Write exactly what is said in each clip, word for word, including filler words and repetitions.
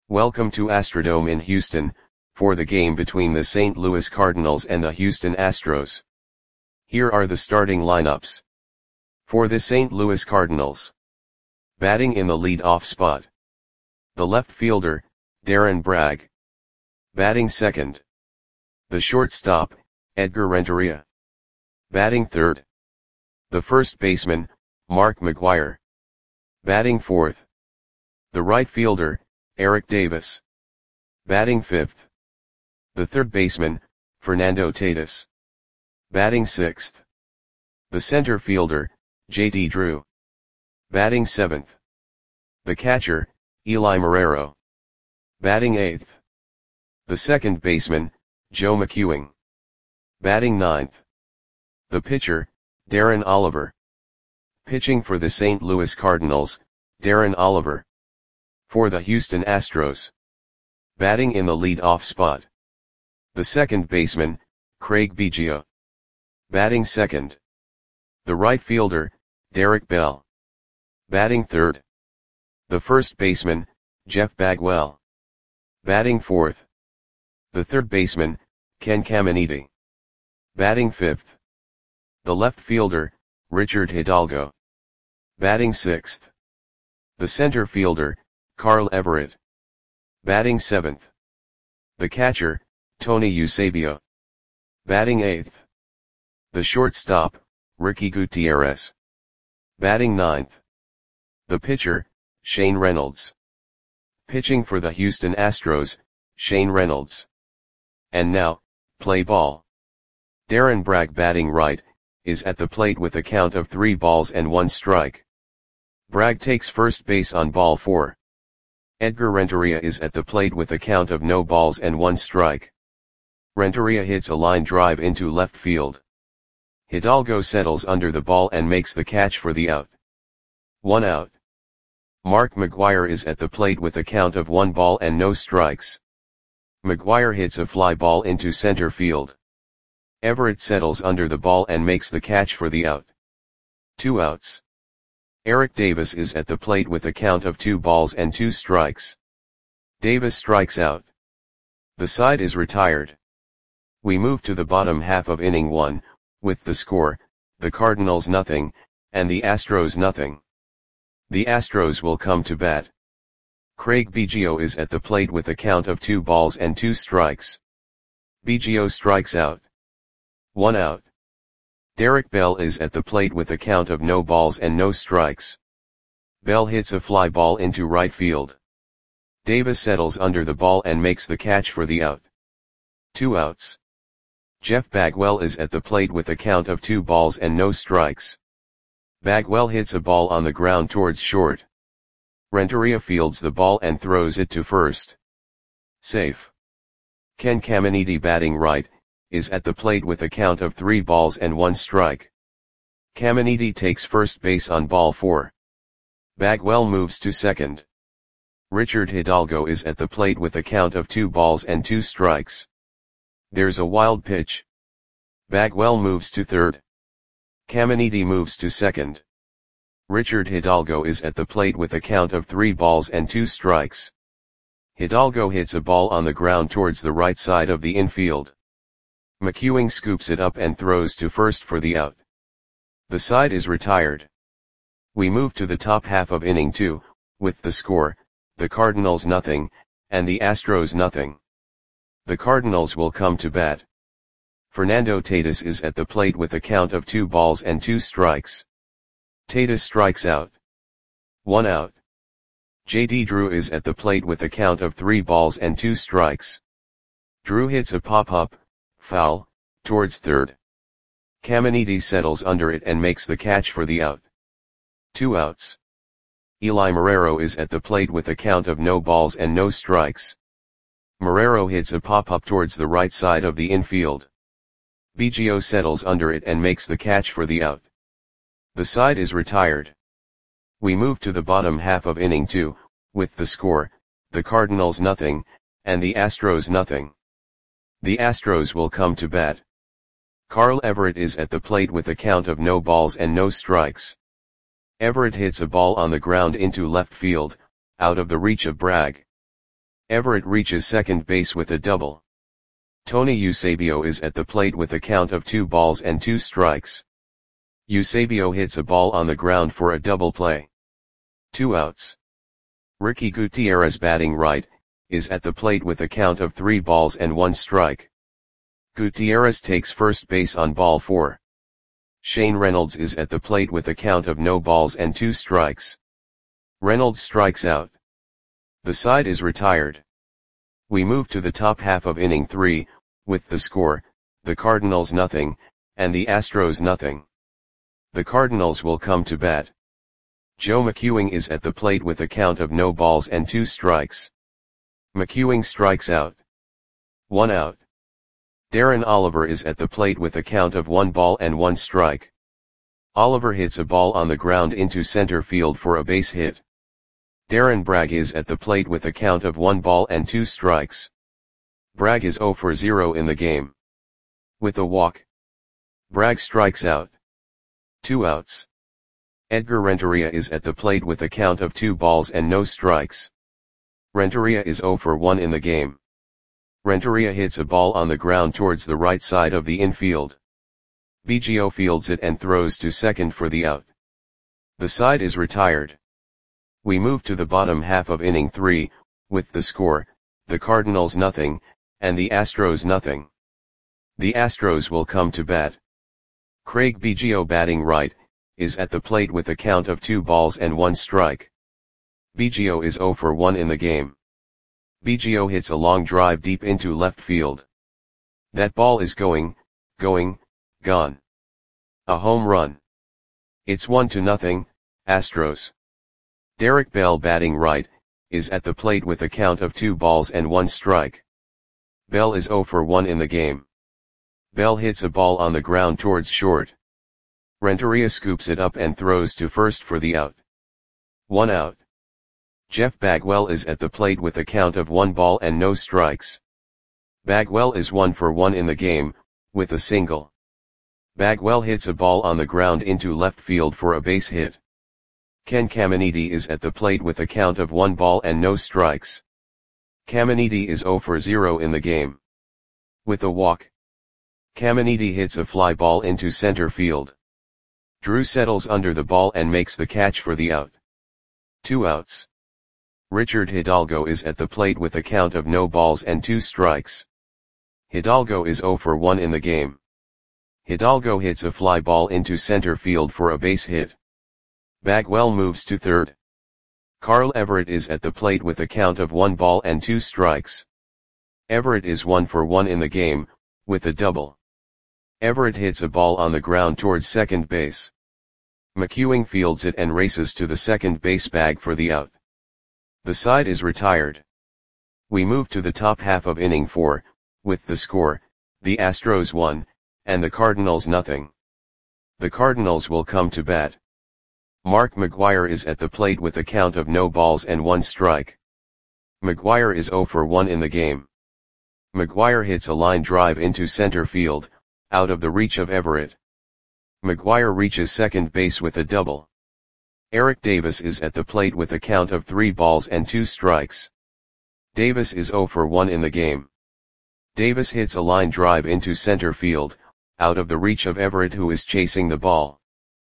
Welcome to Astrodome in Houston, for the game between the Saint Louis Cardinals and the Houston Astros. Here are the starting lineups. For the Saint Louis Cardinals. Batting in the lead-off spot. The left fielder, Darren Bragg. Batting second. The shortstop, Edgar Renteria. Batting third. The first baseman, Mark McGwire. Batting fourth. The right fielder, Eric Davis. Batting fifth. The third baseman, Fernando Tatis. Batting sixth. The center fielder, J D Drew. Batting seventh. The catcher, Eli Marrero. Batting eighth. The second baseman, Joe McEwing. Batting ninth. The pitcher, Darren Oliver. Pitching for the Saint Louis Cardinals, Darren Oliver. For the Houston Astros. Batting in the lead-off spot. The second baseman, Craig Biggio. Batting second. The right fielder, Derek Bell. Batting third. The first baseman, Jeff Bagwell. Batting fourth. The third baseman, Ken Caminiti. Batting fifth. The left fielder, Richard Hidalgo. Batting sixth. The center fielder, Carl Everett. Batting seventh. The catcher, Tony Eusebio. Batting eighth. The shortstop, Ricky Gutierrez. Batting ninth. The pitcher, Shane Reynolds. Pitching for the Houston Astros, Shane Reynolds. And now, play ball. Darren Bragg batting right, is at the plate with a count of three balls and one strike. Bragg takes first base on ball four. Edgar Renteria is at the plate with a count of no balls and one strike. Renteria hits a line drive into left field. Hidalgo settles under the ball and makes the catch for the out. One out. Mark McGwire is at the plate with a count of one ball and no strikes. McGwire hits a fly ball into center field. Everett settles under the ball and makes the catch for the out. Two outs. Eric Davis is at the plate with a count of two balls and two strikes. Davis strikes out. The side is retired. We move to the bottom half of inning one, with the score, the Cardinals nothing, and the Astros nothing. The Astros will come to bat. Craig Biggio is at the plate with a count of two balls and two strikes. Biggio strikes out. One out. Derek Bell is at the plate with a count of no balls and no strikes. Bell hits a fly ball into right field. Davis settles under the ball and makes the catch for the out. Two outs. Jeff Bagwell is at the plate with a count of two balls and no strikes. Bagwell hits a ball on the ground towards short. Renteria fields the ball and throws it to first. Safe. Ken Caminiti batting right, is at the plate with a count of three balls and one strike. Caminiti takes first base on ball four. Bagwell moves to second. Richard Hidalgo is at the plate with a count of two balls and two strikes. There's a wild pitch. Bagwell moves to third. Caminiti moves to second. Richard Hidalgo is at the plate with a count of three balls and two strikes. Hidalgo hits a ball on the ground towards the right side of the infield. McEwing scoops it up and throws to first for the out. The side is retired. We move to the top half of inning two, with the score, the Cardinals nothing, and the Astros nothing. The Cardinals will come to bat. Fernando Tatis is at the plate with a count of two balls and two strikes. Tatis strikes out. One out. J D Drew is at the plate with a count of three balls and two strikes. Drew hits a pop-up, foul, towards third. Caminiti settles under it and makes the catch for the out. Two outs. Eli Marrero is at the plate with a count of no balls and no strikes. Marrero hits a pop-up towards the right side of the infield. Biggio settles under it and makes the catch for the out. The side is retired. We move to the bottom half of inning two, with the score, the Cardinals nothing, and the Astros nothing. The Astros will come to bat. Carl Everett is at the plate with a count of no balls and no strikes. Everett hits a ball on the ground into left field, out of the reach of Bragg. Everett reaches second base with a double. Tony Eusebio is at the plate with a count of two balls and two strikes. Eusebio hits a ball on the ground for a double play. Two outs. Ricky Gutierrez, batting right, is at the plate with a count of three balls and one strike. Gutierrez takes first base on ball four. Shane Reynolds is at the plate with a count of no balls and two strikes. Reynolds strikes out. The side is retired. We move to the top half of inning three, with the score, the Cardinals nothing, and the Astros nothing. The Cardinals will come to bat. Joe McEwing is at the plate with a count of no balls and two strikes. McEwing strikes out. One out. Darren Oliver is at the plate with a count of one ball and one strike. Oliver hits a ball on the ground into center field for a base hit. Darren Bragg is at the plate with a count of one ball and two strikes. Bragg is zero for zero in the game. With a walk, Bragg strikes out. Two outs. Edgar Renteria is at the plate with a count of two balls and no strikes. Renteria is zero for one in the game. Renteria hits a ball on the ground towards the right side of the infield. Biggio fields it and throws to second for the out. The side is retired. We move to the bottom half of inning three, with the score, the Cardinals nothing, and the Astros nothing. The Astros will come to bat. Craig Biggio, batting right, is at the plate with a count of two balls and one strike. Biggio is zero for one in the game. Biggio hits a long drive deep into left field. That ball is going, going, gone. A home run. It's one to nothing, Astros. Derek Bell, batting right, is at the plate with a count of two balls and one strike. Bell is zero for one in the game. Bell hits a ball on the ground towards short. Renteria scoops it up and throws to first for the out. One out. Jeff Bagwell is at the plate with a count of one ball and no strikes. Bagwell is one for one in the game, with a single. Bagwell hits a ball on the ground into left field for a base hit. Ken Caminiti is at the plate with a count of one ball and no strikes. Caminiti is zero for zero in the game. With a walk, Caminiti hits a fly ball into center field. Drew settles under the ball and makes the catch for the out. Two outs. Richard Hidalgo is at the plate with a count of no balls and two strikes. Hidalgo is zero for one in the game. Hidalgo hits a fly ball into center field for a base hit. Bagwell moves to third. Carl Everett is at the plate with a count of one ball and two strikes. Everett is one for one in the game, with a double. Everett hits a ball on the ground towards second base. McEwing fields it and races to the second base bag for the out. The side is retired. We move to the top half of inning four, with the score, the Astros one, and the Cardinals nothing. The Cardinals will come to bat. Mark McGwire is at the plate with a count of no balls and one strike. McGwire is zero for one in the game. McGwire hits a line drive into center field, out of the reach of Everett. McGwire reaches second base with a double. Eric Davis is at the plate with a count of three balls and two strikes. Davis is zero for one in the game. Davis hits a line drive into center field, out of the reach of Everett, who is chasing the ball.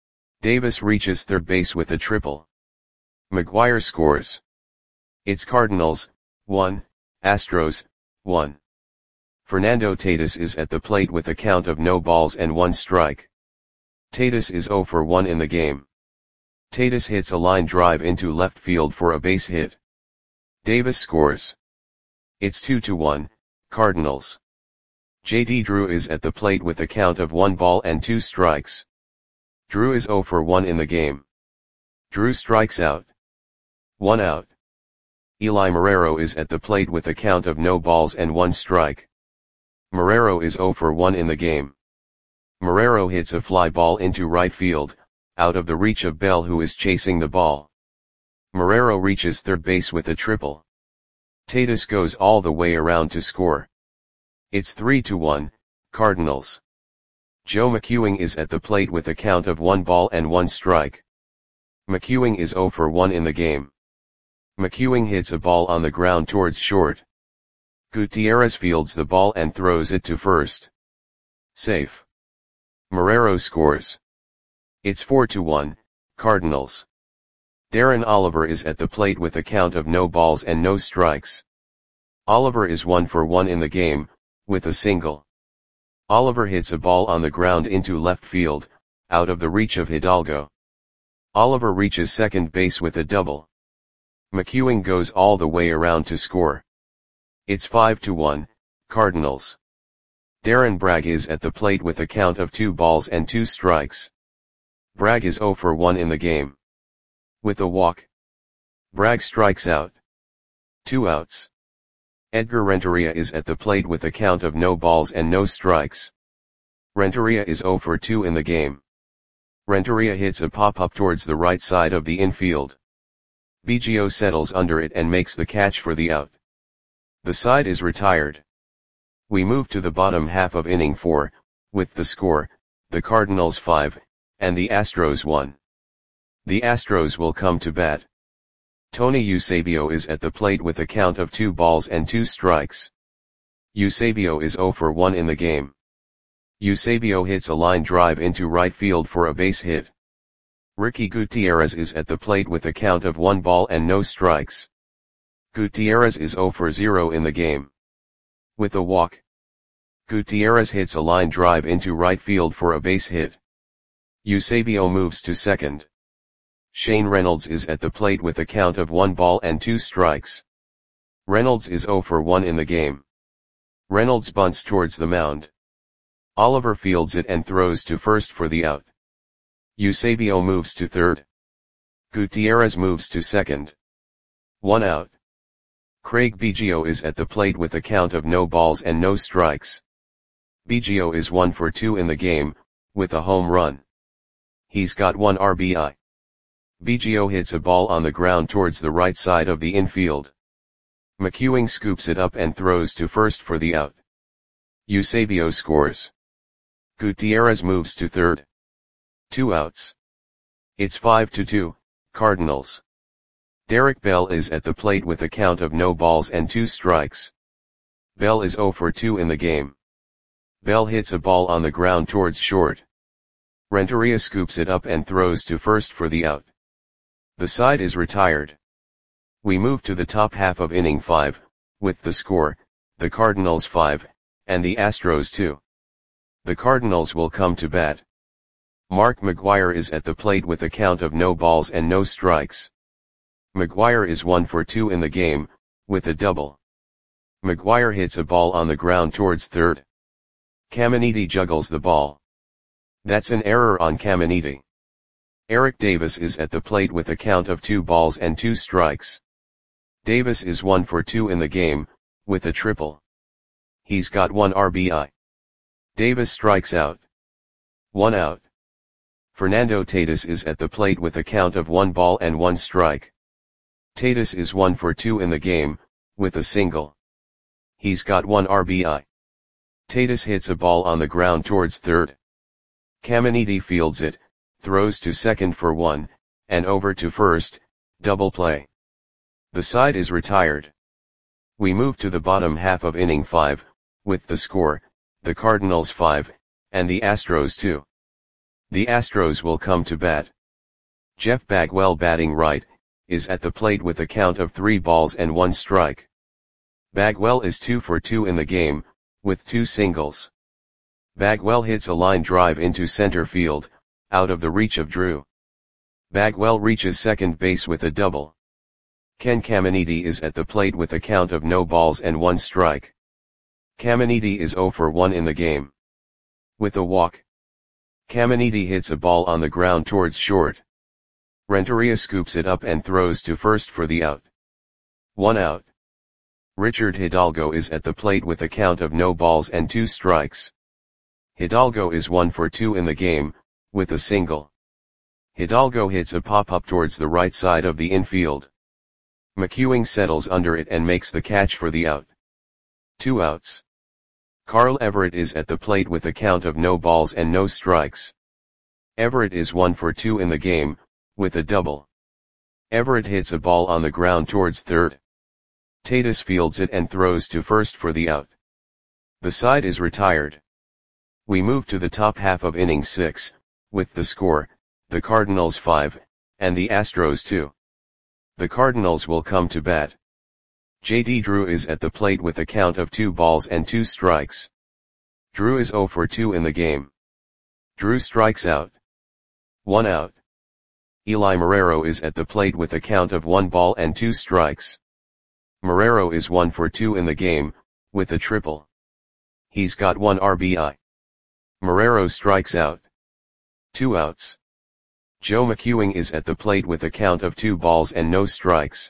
Davis reaches third base with a triple. McGwire scores. It's Cardinals, one, Astros, one. Fernando Tatis is at the plate with a count of no balls and one strike. Tatis is zero for one in the game. Tatis hits a line drive into left field for a base hit. Davis scores. It's two to one, Cardinals. J D Drew is at the plate with a count of one ball and two strikes. Drew is zero for one in the game. Drew strikes out. One out. Eli Marrero is at the plate with a count of no balls and one strike. Marrero is zero for one in the game. Marrero hits a fly ball into right field, out of the reach of Bell, who is chasing the ball. Marrero reaches third base with a triple. Tatis goes all the way around to score. It's three to one, Cardinals. Joe McEwing is at the plate with a count of one ball and one strike. McEwing is zero for one in the game. McEwing hits a ball on the ground towards short. Gutierrez fields the ball and throws it to first. Safe. Marrero scores. It's four to one, Cardinals. Darren Oliver is at the plate with a count of no balls and no strikes. Oliver is one for one in the game, with a single. Oliver hits a ball on the ground into left field, out of the reach of Hidalgo. Oliver reaches second base with a double. McEwing goes all the way around to score. It's five to one, Cardinals. Darren Bragg is at the plate with a count of two balls and two strikes. Bragg is zero for one in the game. With a walk, Bragg strikes out. Two outs. Edgar Renteria is at the plate with a count of no balls and no strikes. Renteria is zero for two in the game. Renteria hits a pop-up towards the right side of the infield. Biggio settles under it and makes the catch for the out. The side is retired. We move to the bottom half of inning four, with the score, the Cardinals five, and the Astros one. The Astros will come to bat. Tony Eusebio is at the plate with a count of two balls and two strikes. Eusebio is zero for one in the game. Eusebio hits a line drive into right field for a base hit. Ricky Gutierrez is at the plate with a count of one ball and no strikes. Gutierrez is zero for zero in the game. With a walk, Gutierrez hits a line drive into right field for a base hit. Eusebio moves to second. Shane Reynolds is at the plate with a count of one ball and two strikes. Reynolds is zero for one in the game. Reynolds bunts towards the mound. Oliver fields it and throws to first for the out. Eusebio moves to third. Gutierrez moves to second. One out. Craig Biggio is at the plate with a count of no balls and no strikes. Biggio is one for two in the game, with a home run. He's got one R B I. Biggio hits a ball on the ground towards the right side of the infield. McEwing scoops it up and throws to first for the out. Eusebio scores. Gutierrez moves to third. Two outs. It's five to two, Cardinals. Derek Bell is at the plate with a count of no balls and two strikes. Bell is zero for two in the game. Bell hits a ball on the ground towards short. Renteria scoops it up and throws to first for the out. The side is retired. We move to the top half of inning five, with the score, the Cardinals five, and the Astros two. The Cardinals will come to bat. Mark McGwire is at the plate with a count of no balls and no strikes. McGwire is one for two in the game, with a double. McGwire hits a ball on the ground towards third. Caminiti juggles the ball. That's an error on Caminiti. Eric Davis is at the plate with a count of two balls and two strikes. Davis is one for two in the game, with a triple. He's got one R B I. Davis strikes out. One out. Fernando Tatis is at the plate with a count of one ball and one strike. Tatis is one for two in the game, with a single. He's got one R B I. Tatis hits a ball on the ground towards third. Caminiti fields it, throws to second for one, and over to first, double play. The side is retired. We move to the bottom half of inning five, with the score, the Cardinals five, and the Astros two. The Astros will come to bat. Jeff Bagwell, batting right, is at the plate with a count of three balls and one strike. Bagwell is two for two in the game, with two singles. Bagwell hits a line drive into center field, out of the reach of Drew. Bagwell reaches second base with a double. Ken Caminiti is at the plate with a count of no balls and one strike. Caminiti is zero for one in the game. With a walk, Caminiti hits a ball on the ground towards short. Renteria scoops it up and throws to first for the out. One out. Richard Hidalgo is at the plate with a count of no balls and two strikes. Hidalgo is one for two in the game, with a single. Hidalgo hits a pop-up towards the right side of the infield. McEwing settles under it and makes the catch for the out. Two outs. Carl Everett is at the plate with a count of no balls and no strikes. Everett is one for two in the game, with a double. Everett hits a ball on the ground towards third. Tatis fields it and throws to first for the out. The side is retired. We move to the top half of inning six, with the score, the Cardinals five, and the Astros two. The Cardinals will come to bat. J D Drew is at the plate with a count of two balls and two strikes. Drew is zero for two in the game. Drew strikes out. One out. Eli Marrero is at the plate with a count of one ball and two strikes. Marrero is one for two in the game, with a triple. He's got one R B I. Marrero strikes out. Two outs. Joe McEwing is at the plate with a count of two balls and no strikes.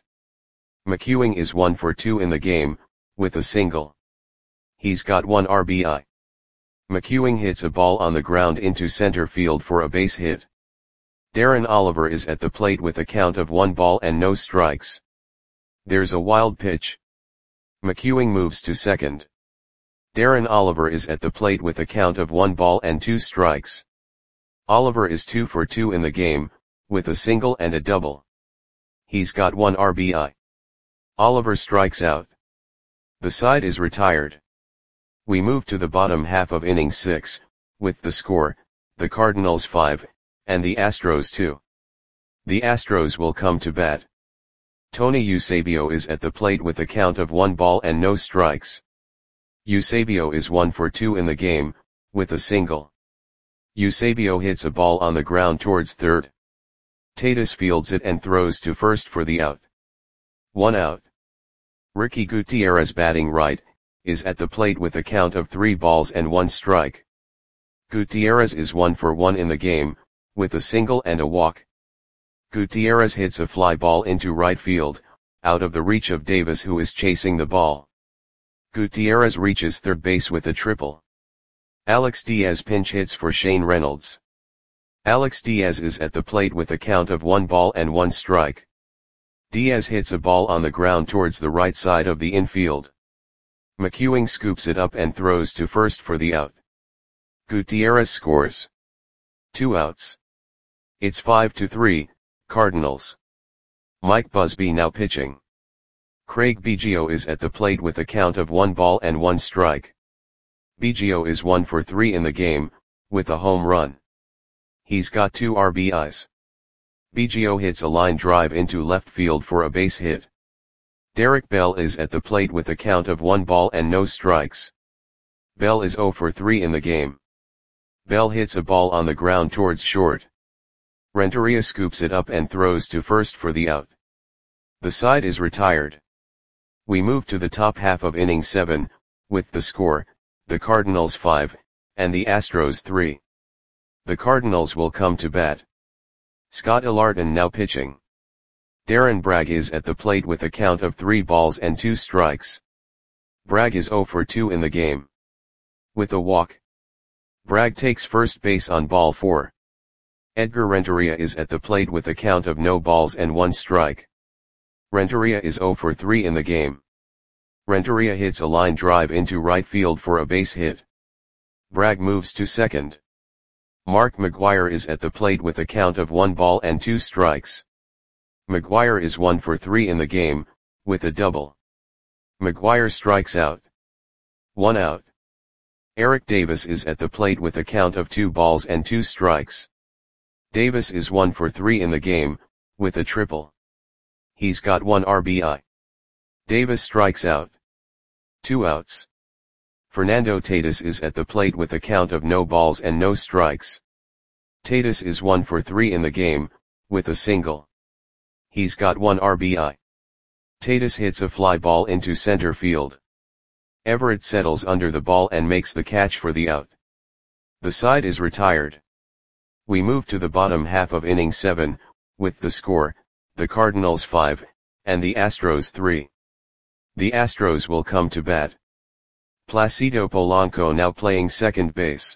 McEwing is one for two in the game, with a single. He's got one R B I. McEwing hits a ball on the ground into center field for a base hit. Darren Oliver is at the plate with a count of one ball and no strikes. There's a wild pitch. McEwing moves to second. Darren Oliver is at the plate with a count of one ball and two strikes. Oliver is two for two in the game, with a single and a double. He's got one R B I. Oliver strikes out. The side is retired. We move to the bottom half of inning six, with the score, the Cardinals five, and the Astros two. The Astros will come to bat. Tony Eusebio is at the plate with a count of one ball and no strikes. Eusebio is one for two in the game, with a single. Eusebio hits a ball on the ground towards third. Tatis fields it and throws to first for the out. One out. Ricky Gutierrez, batting right, is at the plate with a count of three balls and one strike. Gutierrez is one for one in the game, with a single and a walk. Gutierrez hits a fly ball into right field, out of the reach of Davis, who is chasing the ball. Gutierrez reaches third base with a triple. Alex Diaz pinch hits for Shane Reynolds. Alex Diaz is at the plate with a count of one ball and one strike. Diaz hits a ball on the ground towards the right side of the infield. McEwing scoops it up and throws to first for the out. Gutierrez scores. Two outs. It's five to three, Cardinals. Mike Busby now pitching. Craig Biggio is at the plate with a count of one ball and one strike. Biggio is one for three in the game, with a home run. He's got two R B Is. Biggio hits a line drive into left field for a base hit. Derek Bell is at the plate with a count of one ball and no strikes. Bell is zero for three in the game. Bell hits a ball on the ground towards short. Renteria scoops it up and throws to first for the out. The side is retired. We move to the top half of inning seven, with the score, the Cardinals five, and the Astros three. The Cardinals will come to bat. Scott Ilarton now pitching. Darren Bragg is at the plate with a count of three balls and two strikes. Bragg is zero for two in the game. With a walk. Bragg takes first base on ball four. Edgar Renteria is at the plate with a count of no balls and one strike. Renteria is zero for three in the game. Renteria hits a line drive into right field for a base hit. Bragg moves to second. Mark McGwire is at the plate with a count of one ball and two strikes. McGwire is one for three in the game, with a double. McGwire strikes out. One out. Eric Davis is at the plate with a count of two balls and two strikes. Davis is one for three in the game, with a triple. He's got one R B I. Davis strikes out. Two outs. Fernando Tatis is at the plate with a count of no balls and no strikes. Tatis is one for three in the game, with a single. He's got one R B I. Tatis hits a fly ball into center field. Everett settles under the ball and makes the catch for the out. The side is retired. We move to the bottom half of inning seven, with the score, the Cardinals five, and the Astros three. The Astros will come to bat. Placido Polanco now playing second base.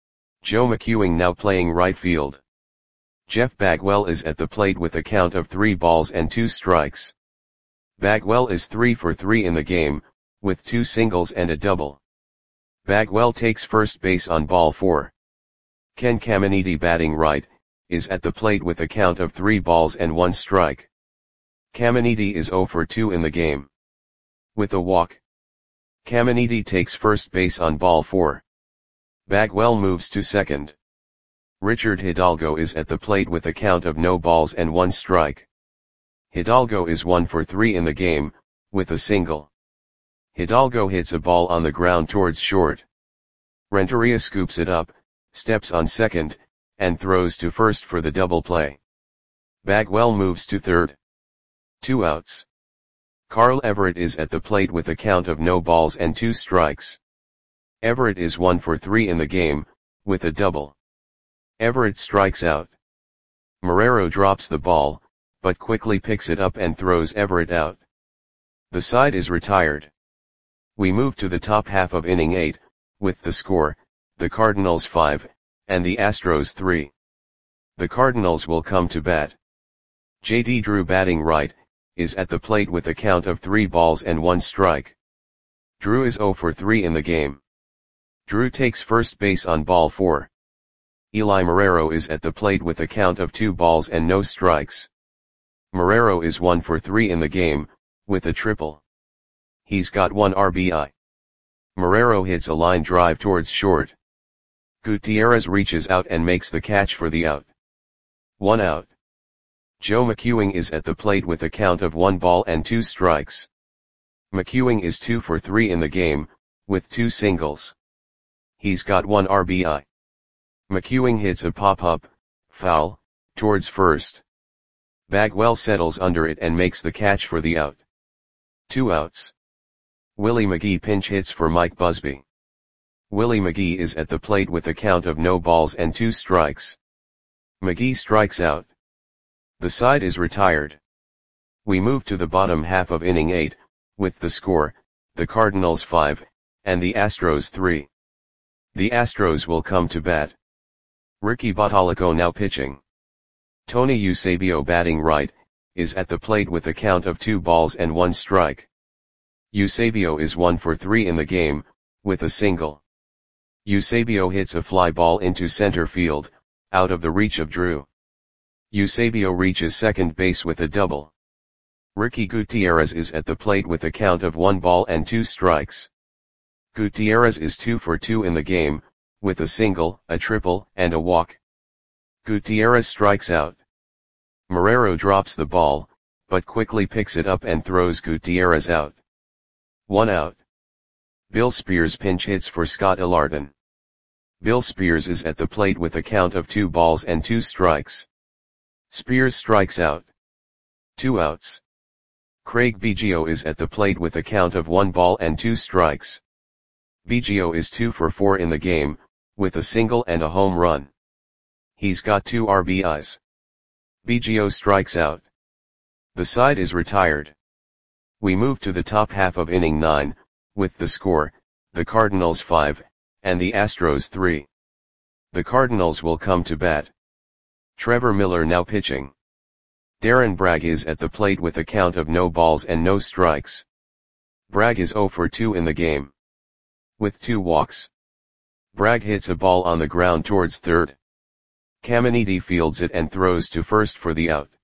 Joe McEwing now playing right field. Jeff Bagwell is at the plate with a count of three balls and two strikes. Bagwell is three for three in the game, with two singles and a double. Bagwell takes first base on ball four. Ken Caminiti, batting right, is at the plate with a count of three balls and one strike. Caminiti is zero for two in the game. With a walk, Caminiti takes first base on ball four. Bagwell moves to second. Richard Hidalgo is at the plate with a count of no balls and one strike. Hidalgo is one for three in the game, with a single. Hidalgo hits a ball on the ground towards short. Renteria scoops it up, steps on second, and throws to first for the double play. Bagwell moves to third. Two outs. Carl Everett is at the plate with a count of no balls and two strikes. Everett is one for three in the game, with a double. Everett strikes out. Marrero drops the ball, but quickly picks it up and throws Everett out. The side is retired. We move to the top half of inning eight, with the score, the Cardinals five, and the Astros three. The Cardinals will come to bat. J D Drew, batting right, is at the plate with a count of three balls and one strike. Drew is zero for three in the game. Drew takes first base on ball four. Eli Marrero is at the plate with a count of two balls and no strikes. Marrero is one for three in the game, with a triple. He's got one R B I. Marrero hits a line drive towards short. Gutierrez reaches out and makes the catch for the out. One out. Joe McEwing is at the plate with a count of one ball and two strikes. McEwing is two for three in the game, with two singles. He's got one R B I. McEwing hits a pop-up, foul, towards first. Bagwell settles under it and makes the catch for the out. Two outs. Willie McGee pinch hits for Mike Busby. Willie McGee is at the plate with a count of no balls and two strikes. McGee strikes out. The side is retired. We move to the bottom half of inning eight, with the score, the Cardinals five, and the Astros three. The Astros will come to bat. Ricky Bottalico now pitching. Tony Eusebio, batting right, is at the plate with a count of two balls and one strike. Eusebio is one for three in the game, with a single. Eusebio hits a fly ball into center field, out of the reach of Drew. Eusebio reaches second base with a double. Ricky Gutierrez is at the plate with a count of one ball and two strikes. Gutierrez is two for two in the game, with a single, a triple, and a walk. Gutierrez strikes out. Marrero drops the ball, but quickly picks it up and throws Gutierrez out. One out. Bill Spears pinch hits for Scott Ilarden. Bill Spears is at the plate with a count of two balls and two strikes. Spears strikes out. Two outs. Craig Biggio is at the plate with a count of one ball and two strikes. Biggio is two for four in the game, with a single and a home run. He's got two R B Is. Biggio strikes out. The side is retired. We move to the top half of inning nine, with the score, the Cardinals five, and the Astros three. The Cardinals will come to bat. Trevor Miller now pitching. Darren Bragg is at the plate with a count of no balls and no strikes. Bragg is zero for two in the game. With two walks. Bragg hits a ball on the ground towards third. Caminiti fields it and throws to first for the out.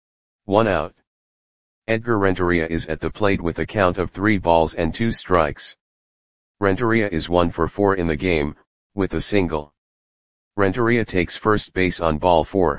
One out. Edgar Renteria is at the plate with a count of three balls and two strikes. Renteria is one for four in the game, with a single. Renteria takes first base on ball four.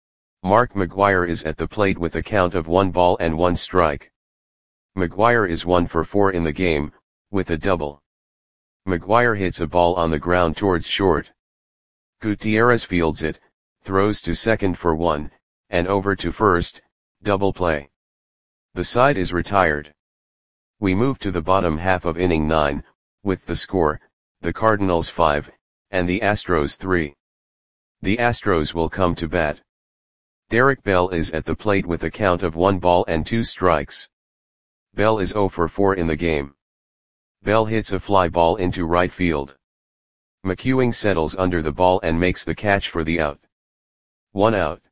Mark McGwire is at the plate with a count of one ball and one strike. McGwire is one for four in the game, with a double. McGwire hits a ball on the ground towards short. Gutierrez fields it, throws to second for one, and over to first, double play. The side is retired. We move to the bottom half of inning nine, with the score, the Cardinals five, and the Astros three. The Astros will come to bat. Derek Bell is at the plate with a count of one ball and two strikes. Bell is zero for four in the game. Bell hits a fly ball into right field. McEwing settles under the ball and makes the catch for the out. One out.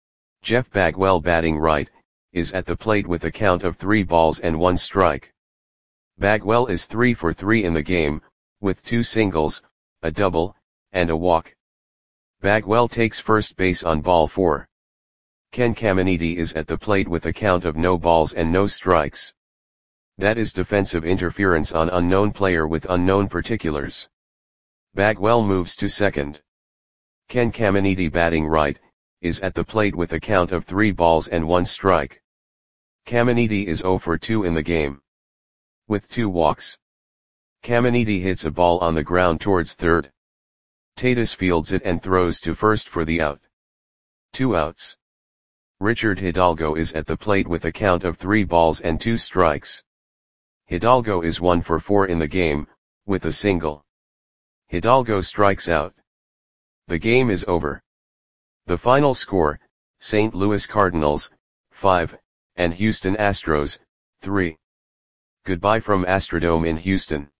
Jeff Bagwell, batting right, is at the plate with a count of three balls and one strike. Bagwell is three for three in the game, with two singles, a double, and a walk. Bagwell takes first base on ball four. Ken Caminiti is at the plate with a count of no balls and no strikes. That is defensive interference on unknown player with unknown particulars. Bagwell moves to second. Ken Caminiti, batting right, is at the plate with a count of three balls and one strike. Caminiti is zero for two in the game, with two walks. Caminiti hits a ball on the ground towards third. Tatis fields it and throws to first for the out. Two outs. Richard Hidalgo is at the plate with a count of three balls and two strikes. Hidalgo is one for four in the game, with a single. Hidalgo strikes out. The game is over. The final score, Saint Louis Cardinals, five, and Houston Astros, three. Goodbye from Astrodome in Houston.